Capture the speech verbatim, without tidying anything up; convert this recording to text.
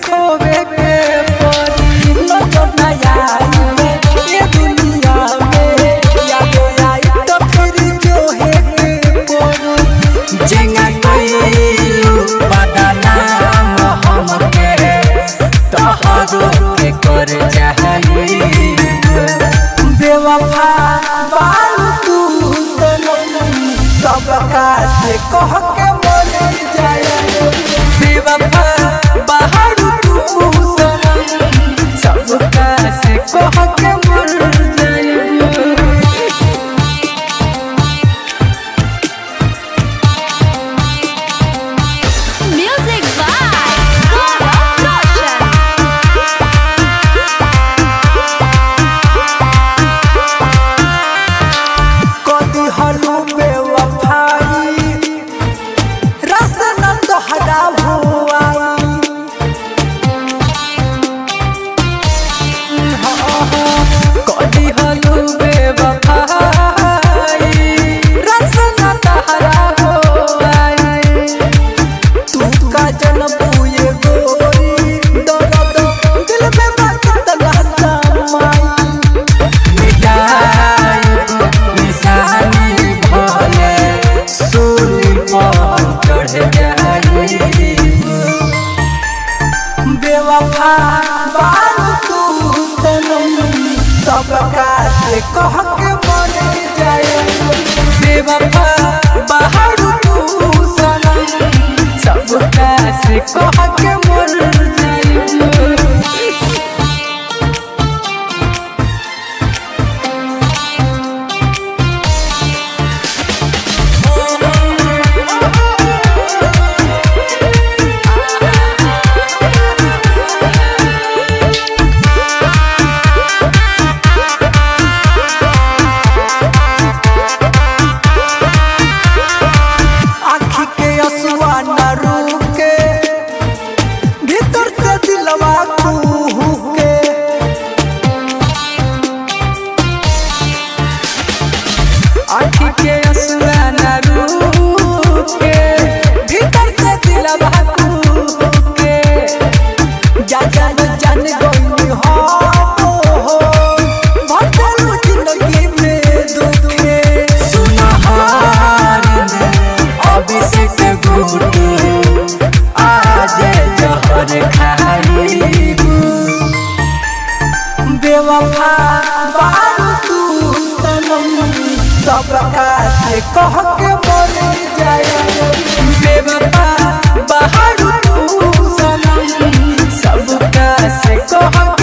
खोवे के परी नजर न आई ये दुनिया में याद आई तो फिर जो है के परू जेंगा कइलू बदनाम हमके तोहरो के कर चाही बेवफा बालू तू सनम सबका से कह के मर जाए बेवफा बाहर तू सनम सबका से कह के मर जाए Music by Gaurav Roshan. कदी हलू बेवफाई रसन तोहरा हुआई कदी हलू बेवफाई रसन तोहरा हुआई तू का जन्म ये गोरी दर्द दिल में बात लहसा माई मिटाई निशानी भले सूली पर चढ़ जाई बेवफा बालू तू सनम सबका से कह के मर जाए बेवफा बाहर तू सनम सबका से कह के मर जाए आँखी के असुआ न रुके भीतर से दिलवा कुहुके आँखी के असुआ न रुके भीतर से दिलवा कुहुके जा जान जान गई हो हो भटकलू जिंदगी में दुखे सुनहार अभिषेक गुरु आज जहर खाई बेवफा बालू तू सनम सबका से कह के मर जाए बेवफा बाहर तू सनम सबका से कह